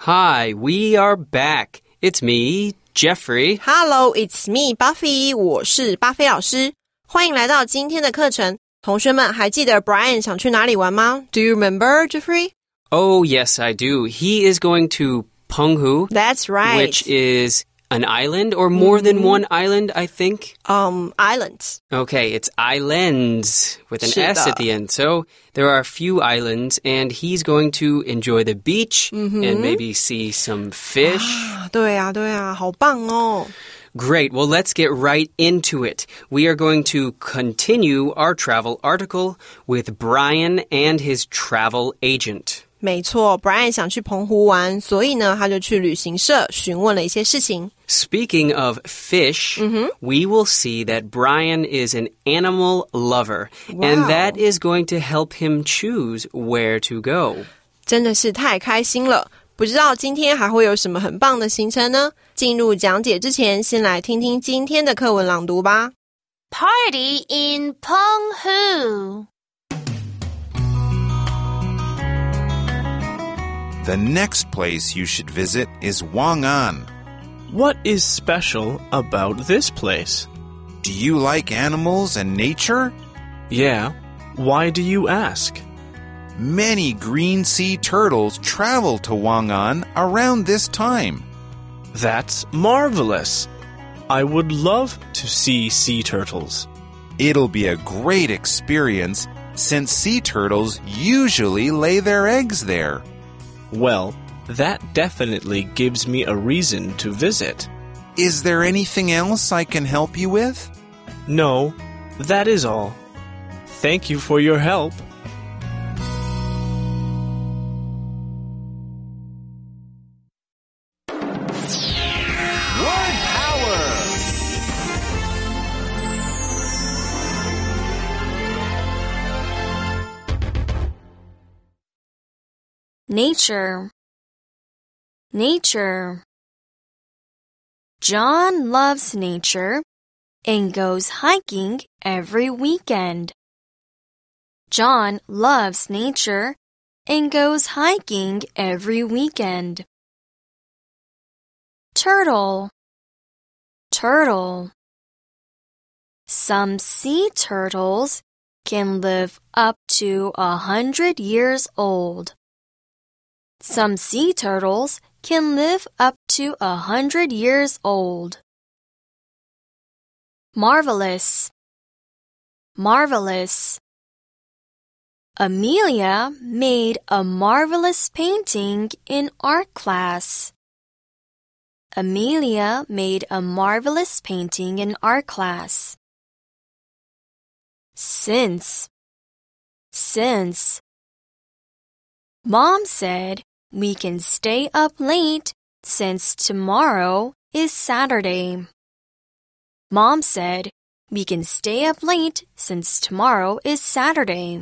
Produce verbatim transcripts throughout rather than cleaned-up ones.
Hi, we are back. It's me, Jeffrey. Hello, it's me, Buffy. 我是巴菲老师。欢迎来到今天的课程。同学们还记得 Brian 想去哪里玩吗？ Do you remember, Jeffrey? Oh, yes, I do. He is going to Penghu. That's right. Which is an island or more than one island, I think? Um, islands. Okay, it's islands with an 是的。 S at the end. So there are a few islands, and he's going to enjoy the beach and maybe see some fish. 对啊，对啊，好棒哦。 Great. Well, let's get right into it. We are going to continue our travel article with Brian and his travel agent. 没错 Brian 想去澎湖玩，所以呢，他就去旅行社询问了一些事情。 Speaking of fish, we will see that Brian is an animal lover, Wow. and that is going to help him choose where to go. 真的是太开心了，不知道今天还会有什么很棒的行程呢？进入讲解之前，先来听听今天的课文朗读吧。 Party in Penghu. The next place you should visit is Wang'an. What is special about this place? Do you like animals and nature? Yeah. Why do you ask? Many green sea turtles travel to Wang'an around this time. That's marvelous. I would love to see sea turtles. It'll be a great experience since sea turtles usually lay their eggs there. Well, that definitely gives me a reason to visit. Is there anything else I can help you with? No, that is all. Thank you for your help. Word power! Nature. Nature. John loves nature and goes hiking every weekend. John loves nature and goes hiking every weekend. Turtle. Turtle. Some sea turtles can live up to a hundred years old. Some sea turtles can live up to a hundred years old. Marvelous. Marvelous. Amelia made a marvelous painting in art class. Amelia made a marvelous painting in art class. Since. Since. Mom said we can stay up late since tomorrow is Saturday. Mom said we can stay up late since tomorrow is Saturday.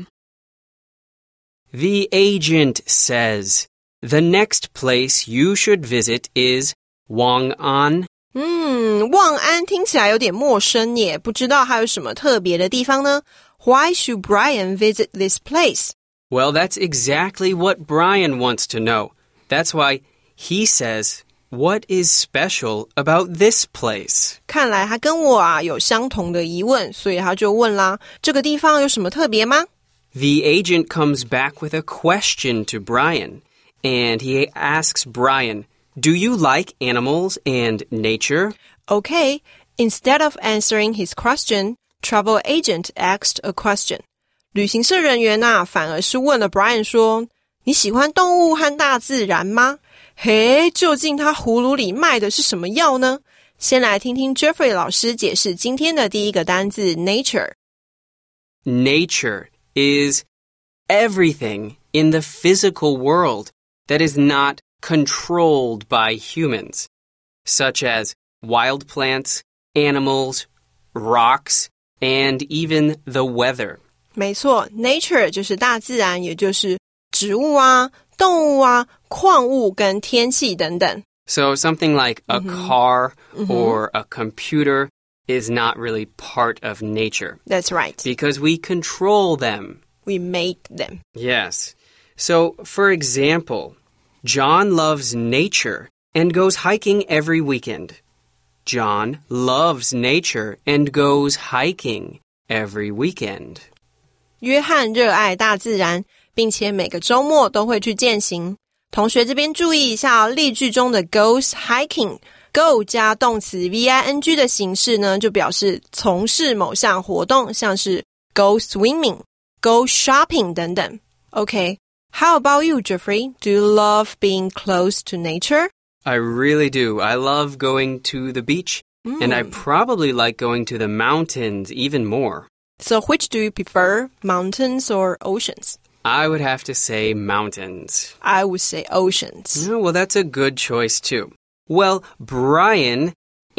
The agent says, the next place you should visit is Wang'an. 嗯，望安听起来有点陌生耶，不知道还有什么特别的地方呢？ Why should Brian visit this place? Well, that's exactly what Brian wants to know. That's why he says, what is special about this place? 看来他跟我啊有相同的疑问，所以他就问啦，这个地方有什么特别吗？ The agent comes back with a question to Brian, and he asks Brian, do you like animals and nature? Okay, instead of answering his question, travel agent asked a question. 旅行社人员啊，反而是问了 Brian 说，你喜欢动物和大自然吗？嘿，究竟他葫芦里卖的是什么药呢？先来听听 Jeffrey 老师解释今天的第一个单字 nature. Nature is everything in the physical world that is not controlled by humans, such as wild plants, animals, rocks, and even the weather. 没错 nature 就是大自然，也就是植物啊、动物啊、矿物跟天气等等。 So something like a Mm-hmm. car Mm-hmm. or a computer is not really part of nature. That's right. Because we control them. We make them. Yes. So, for example, John loves nature and goes hiking every weekend. John loves nature and goes hiking every weekend. 约翰热爱大自然，并且每个周末都会去健行。同学这边注意一下哦，例句中的 goes hiking。Go 加动词 V-I-N-G 的形式呢，就表示从事某项活动，像是 go swimming、go shopping 等等。Okay, how about you, Jeffrey? Do you love being close to nature? I really do. I love going to the beach, mm. and I probably like going to the mountains even more. So which do you prefer, mountains or oceans? I would have to say mountains. I would say oceans. Oh, well, that's a good choice, too. Well, Brian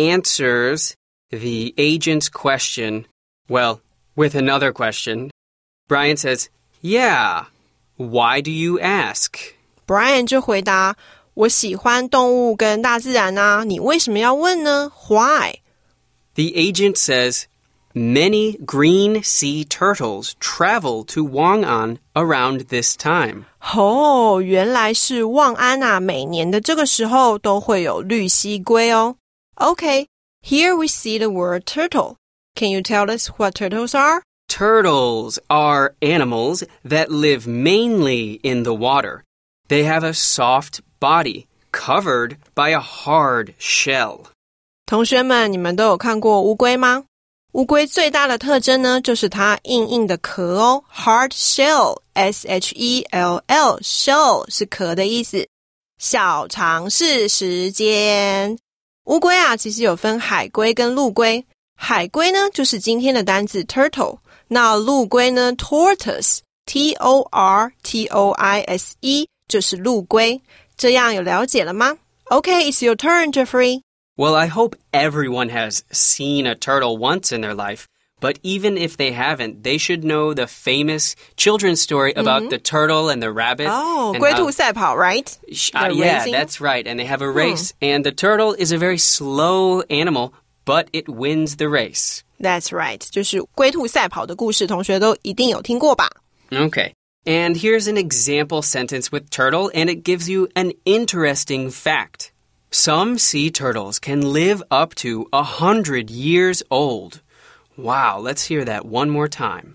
answers the agent's question, well, with another question. Brian says, Yeah, why do you ask? Brian 就回答，我喜欢动物跟大自然啊，你为什么要问呢？ Why? The agent says, Many green sea turtles travel to Wang'an around this time. 哦，原来是望安啊，每年的这个时候都会有绿蜥龟哦。Okay, here we see the word turtle. Can you tell us what turtles are? Turtles are animals that live mainly in the water. They have a soft body covered by a hard shell. 同学们，你们都有看过乌龟吗？乌龟最大的特征呢，就是它硬硬的壳哦 ，hard shell, S H E L L, shell 是壳的意思。小常识时间，乌龟啊，其实有分海龟跟陆龟。海龟呢，就是今天的单字 turtle， 那陆龟呢 tortoise, T O R T O I S E 就是陆龟。这样有了解了吗？ Okay, it's your turn, Jeffrey.Well, I hope everyone has seen a turtle once in their life, but even if they haven't, they should know the famous children's story about mm-hmm. the turtle and the rabbit. Oh, 龟兔赛跑, right? Uh, yeah, racing? That's right. And they have a race, hmm. and the turtle is a very slow animal, but it wins the race. That's right. 就是龟兔赛跑的故事，同学都一定有听过吧? Okay. And here's an example sentence with turtle, and it gives you an interesting fact.Some sea turtles can live up to a hundred years old. Wow, let's hear that one more time.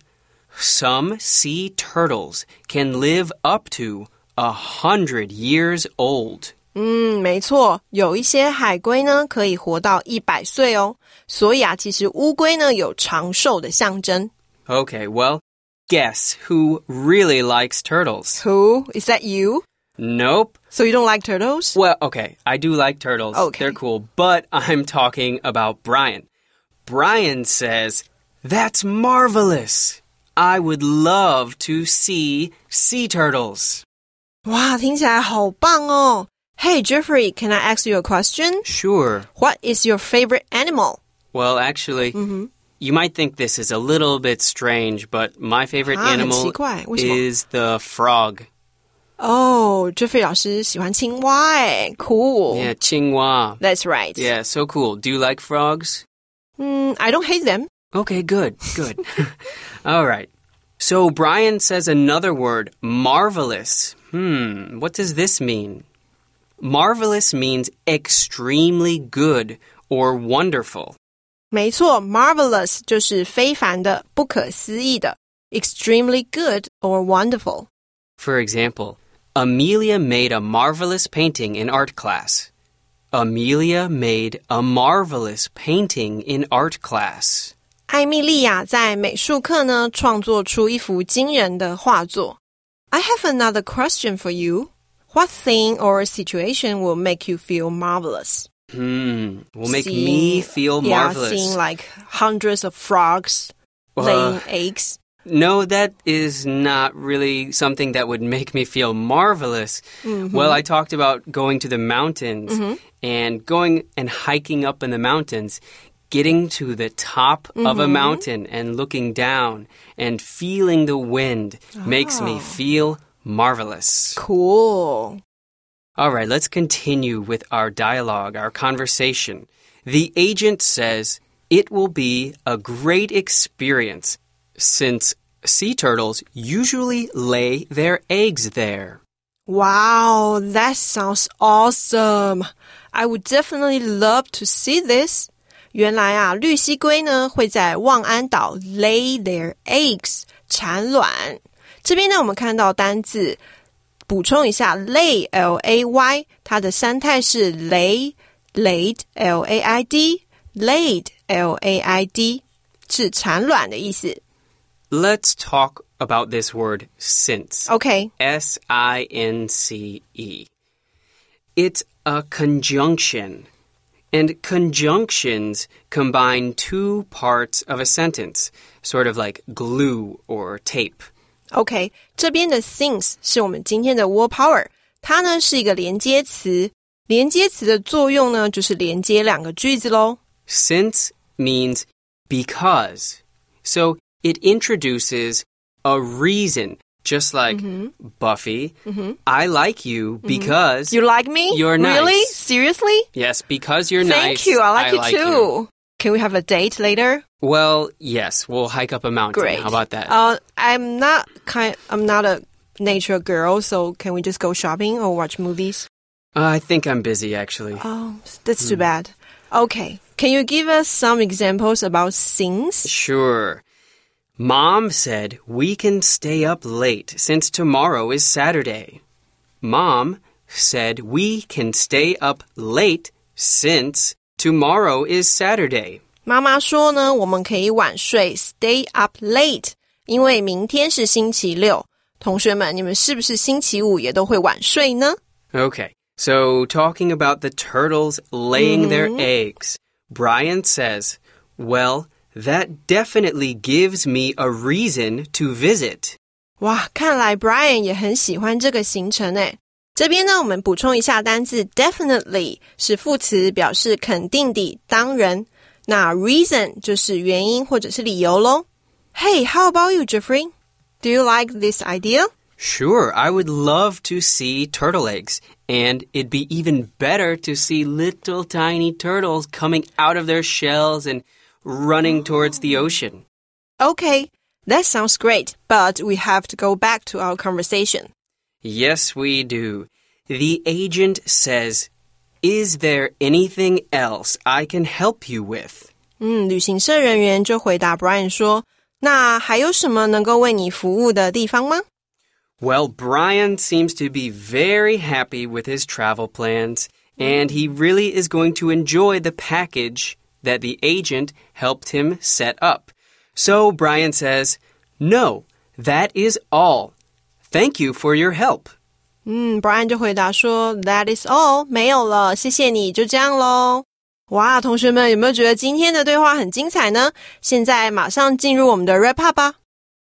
Some sea turtles can live up to a hundred years old. 嗯，没错，有一些海龟呢可以活到一百岁哦。所以啊，其实乌龟呢有长寿的象征。 Okay, well, guess who really likes turtles? Who? Is that you?Nope. So you don't like turtles? Well, okay, I do like turtles. Okay. They're cool, but I'm talking about Brian. Brian says, That's marvelous. I would love to see sea turtles. 哇，听起来好棒哦。Hey, Jeffrey, can I ask you a question? Sure. What is your favorite animal? Well, actually, mm-hmm. you might think this is a little bit strange, but my favorite ah, animal 很奇怪，为什么？ is the frog. 哦 Jeffrey 老师喜欢青蛙诶 Cool. Yeah, 青蛙 That's right. Yeah, so cool. Do you like frogs? Mm, I don't hate them. Okay, good, good. All right. So Brian says another word, marvelous. Hmm, what does this mean? Marvelous means extremely good or wonderful. 没错 marvelous 就是非凡的、不可思议的 extremely good or wonderful. For example,Amelia made a marvelous painting in art class. Amelia made a marvelous painting in art class. 艾蜜莉亚在美术课呢创作出一幅惊人的画作。I have another question for you. What thing or situation will make you feel marvelous? Hmm, will make seeing, me feel marvelous. Yeah, seeing like hundreds of frogs uh, laying eggs.No, that is not really something that would make me feel marvelous. Mm-hmm. Well, I talked about going to the mountains mm-hmm. and going and hiking up in the mountains, getting to the top mm-hmm. of a mountain and looking down and feeling the wind oh. makes me feel marvelous. Cool. All right, let's continue with our dialogue, our conversation. The agent says it will be a great experience.Since sea turtles usually lay their eggs there. Wow, that sounds awesome. I would definitely love to see this. 原来啊，绿蜥龟呢会在望安岛 lay their eggs 产卵。这边呢我们看到单字，补充一下 lay L A Y 它的三态是 lay, laid L A I D, laid L A I D 是产卵的意思。 Let's talk about this word since. Okay. S I N C E. It's a conjunction. And conjunctions combine two parts of a sentence, sort of like glue or tape. OK, 这边的 since 是我们今天的 word power. 它呢是一个连接词。连接词的作用呢就是连接两个句子咯。 Since means because. So it introduces a reason, just like mm-hmm. Buffy, mm-hmm. I like you because... Mm-hmm. You like me? You're nice. Really? Seriously? Yes, because you're Thank nice. Thank you. I like I you like too. You. Can we have a date later? Well, yes. We'll hike up a mountain. Great. How about that? Uh, I'm not kind. I'm not a nature girl, so can we just go shopping or watch movies? Uh, I think I'm busy, actually. Oh, that's too bad. Okay. Can you give us some examples about things? Sure. Mom said we can stay up late since tomorrow is Saturday. Mom said we can stay up late since tomorrow is Saturday. 妈妈说呢，我们可以晚睡 stay up late， 因为明天是星期六。同学们，你们是不是星期五也都会晚睡呢？ Okay, so talking about the turtles laying mm-hmm. their eggs, Brian says, well, that definitely gives me a reason to visit. 哇，看来 Brian 也很喜欢这个行程诶。这边呢，我们补充一下单字 definitely 是副词，表示肯定的、当然。那 reason 就是原因或者是理由咯。Hey, how about you, Jeffrey? Do you like this idea? Sure, I would love to see turtle eggs. And it'd be even better to see little tiny turtles coming out of their shells and running towards the ocean. Okay, that sounds great, but we have to go back to our conversation. Yes, we do. The agent says, is there anything else I can help you with? 嗯，旅行社人员就回答 Brian 说，那还有什么能够为你服务的地方吗？ Well, Brian seems to be very happy with his travel plans, and he really is going to enjoy the package that the agent helped him set up. So Brian says, no, that is all. Thank you for your help. 嗯 Brian 就回答说 That is all, 没有了，谢谢你，就这样咯。哇，同学们有没有觉得今天的对话很精彩呢？现在马上进入我们的 wrap up 吧。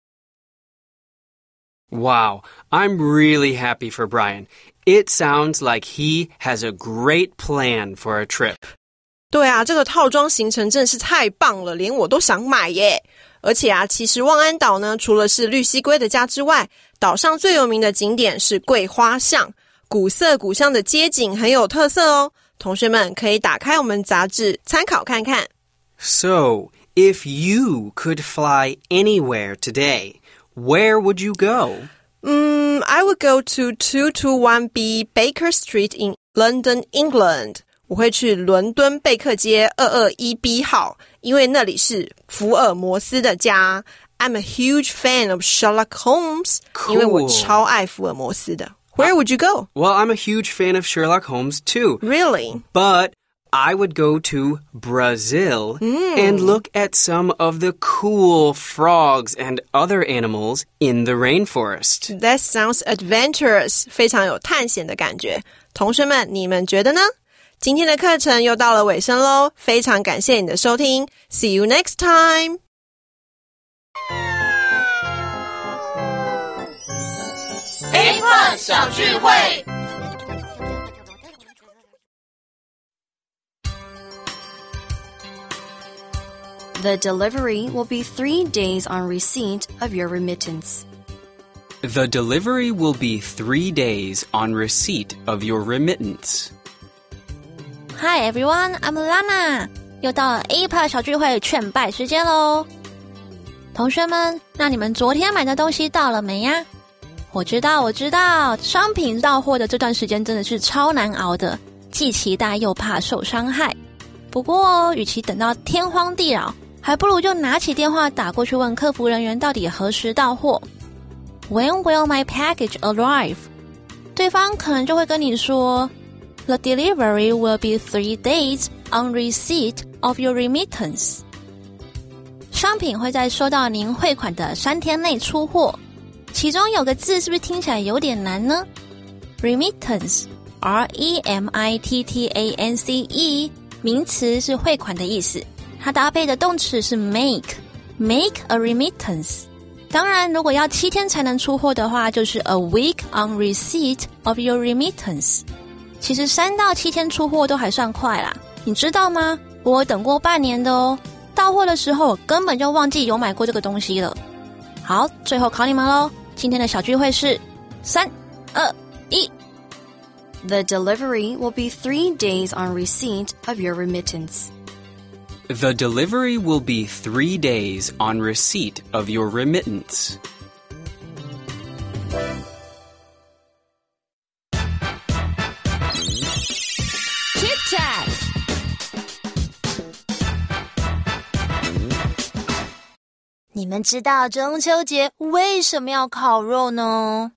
Wow, I'm really happy for Brian. It sounds like he has a great plan for a trip. 对啊，这个套装行程真是太棒了，连我都想买耶。而且啊，其实望安岛呢，除了是绿蜥龟的家之外，岛上最有名的景点是桂花巷，古色古香的街景很有特色哦。同学们可以打开我们杂志参考看看。 So, if you could fly anywhere today, where would you go? Mm, I would go to two twenty-one B Baker Street in London, England. 我会去伦敦贝克街 two twenty-one B 号，因为那里是福尔摩斯的家。I'm a huge fan of Sherlock Holmes. Cool. 因为我超爱福尔摩斯的。Where would you go? Well, I'm a huge fan of Sherlock Holmes too. Really? But I would go to Brazil mm. and look at some of the cool frogs and other animals in the rainforest. That sounds adventurous. 非常有探险的感觉。同学们，你们觉得呢？今天的课程又到了尾声咯，非常感谢你的收听。See you next time! A Plus 小聚会 The delivery will be three days on receipt of your remittance. The delivery will be three days on receipt of your remittance. Hi everyone, I'm Lana. 又到了 A Plus 小聚会劝败时间咯。同学们，那你们昨天买的东西到了没呀？ 我知道我知道，商品到货的这段时间真的是超难熬的，既期待又怕受伤害。不过与其等到天荒地老，还不如就拿起电话打过去问客服人员到底何时到货。 When will my package arrive? 对方可能就会跟你说 The delivery will be three days on receipt of your remittance. 商品会在收到您汇款的三天内出货。其中有个字是不是听起来有点难呢？ Remittance, R E M I T T A N C E, 名词是汇款的意思，它搭配的动词是 make, make a remittance。 当然如果要七天才能出货的话，就是 a week on receipt of your remittance。 其实三到七天出货都还算快啦，你知道吗？我等过半年的哦，到货的时候我根本就忘记有买过这个东西了。好，最后考你们咯，今天的小聚会是三二一。 The delivery will be three days on receipt of your remittance. The delivery will be three days on receipt of your remittance. Chit Chat。你们知道中秋节为什么要烤肉呢？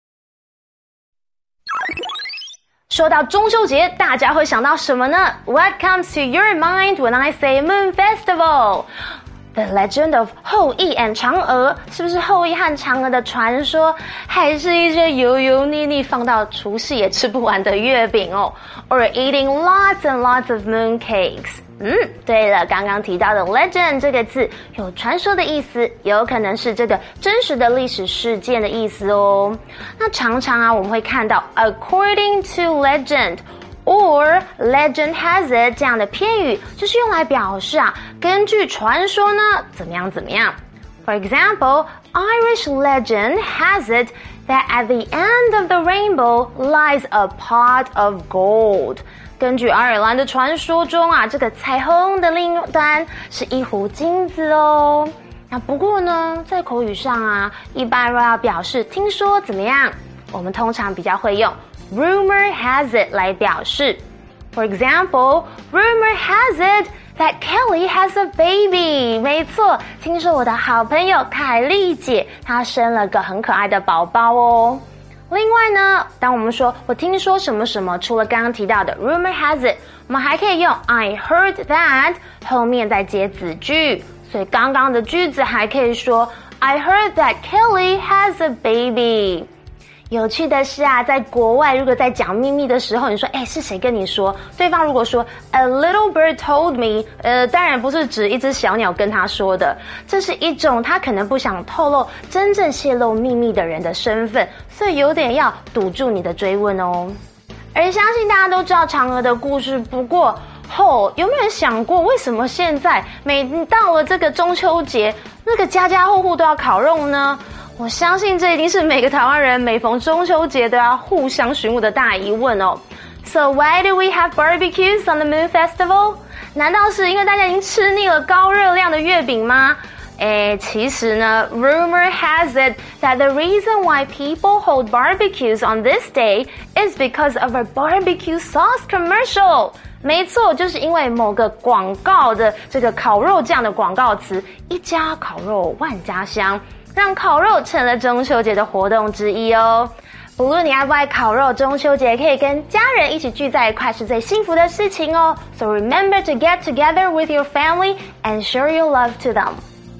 说到中秋节，大家会想到什么呢？ What comes to your mind when I say Moon Festival? The legend of 后羿 and 嫦娥，是不是后羿和嫦娥的传说，还是一些油油腻腻放到除夕也吃不完的月饼哦 ？Or eating lots and lots of moon cakes？ 嗯，对了，刚刚提到的 legend 这个字有传说的意思，有可能是这个真实的历史事件的意思哦。那常常啊，我们会看到 according to legend。Or legend has it 这样的片语，就是用来表示啊，根据传说呢，怎么样怎么样。For example, Irish legend has it that at the end of the rainbow lies a pot of gold. 根据爱尔兰的传说中啊，这个彩虹的另一端是一壶金子哦。那不过呢，在口语上啊，一般若要表示听说怎么样，我们通常比较会用Rumor has it 来表示。For example, rumor has it that Kelly has a baby. 没错，听说我的好朋友凯莉姐她生了个很可爱的宝宝哦。另外呢，当我们说我听说什么什么，除了刚刚提到的 rumor has it， 我们还可以用 I heard that 后面再接子句。所以刚刚的句子还可以说 I heard that Kelly has a baby。有趣的是啊，在国外如果在讲秘密的时候，你说诶是谁跟你说，对方如果说 A little bird told me， 呃，当然不是指一只小鸟跟他说的，这是一种他可能不想透露真正泄露秘密的人的身份，所以有点要堵住你的追问哦。而相信大家都知道嫦娥的故事，不过后、哦、有没有人想过，为什么现在每到了这个中秋节，那个家家户户都要烤肉呢？我相信这一定是每个台湾人每逢中秋节都要互相询问的大疑问哦。So why do we have barbecues on the Moon Festival? 难道是因为大家已经吃腻了高热量的月饼吗？诶，其实呢 rumor has it that the reason why people hold barbecues on this day is because of a barbecue sauce commercial. 没错，就是因为某个广告的这个烤肉酱的广告词，一家烤肉万家香，让烤肉成了中秋节的活动之一哦。不论你爱不爱烤肉，中秋节可以跟家人一起聚在一块是最幸福的事情哦。So remember to get together with your family and show your love to them.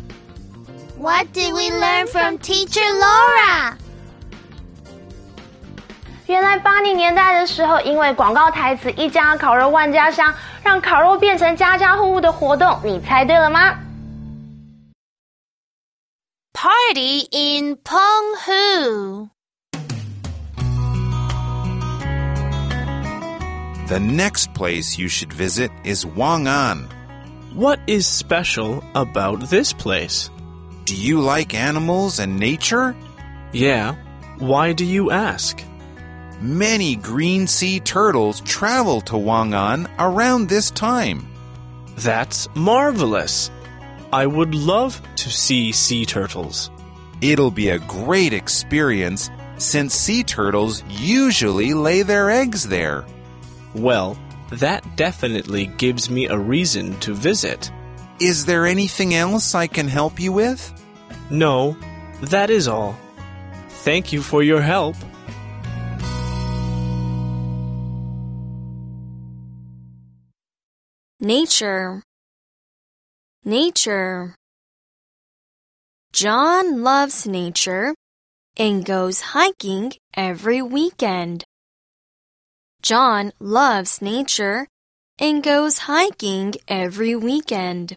What did we learn from Teacher Laura? 原来八零年代的时候，因为广告台词一家烤肉万家香，让烤肉变成家家户户的活动，你猜对了吗？ Party in Penghu. The next place you should visit is Wang'an. What is special about this place? Do you like animals and nature? Yeah. Why do you ask? Many green sea turtles travel to Wang'an around this time. That's marvelous. I would love to see sea turtles. It'll be a great experience since sea turtles usually lay their eggs there. Well, that definitely gives me a reason to visit. Is there anything else I can help you with? No, that is all. Thank you for your help. Nature. Nature. John loves nature and goes hiking every weekend. John loves nature and goes hiking every weekend.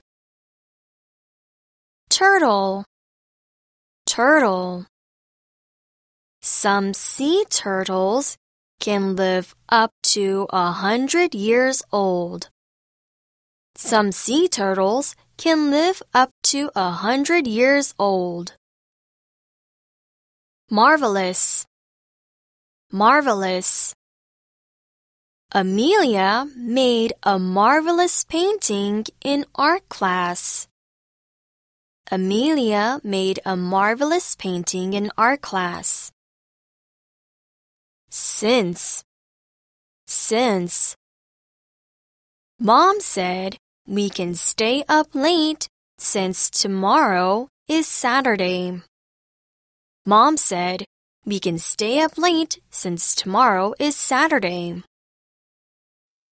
Turtle. Turtle. Some sea turtles can live up to a hundred years old. Some sea turtles can live up to a hundred years old. Marvelous. Marvelous. Amelia made a marvelous painting in art class. Amelia made a marvelous painting in art class. Since. Since. Mom said we can stay up late since tomorrow is Saturday. Mom said we can stay up late since tomorrow is Saturday.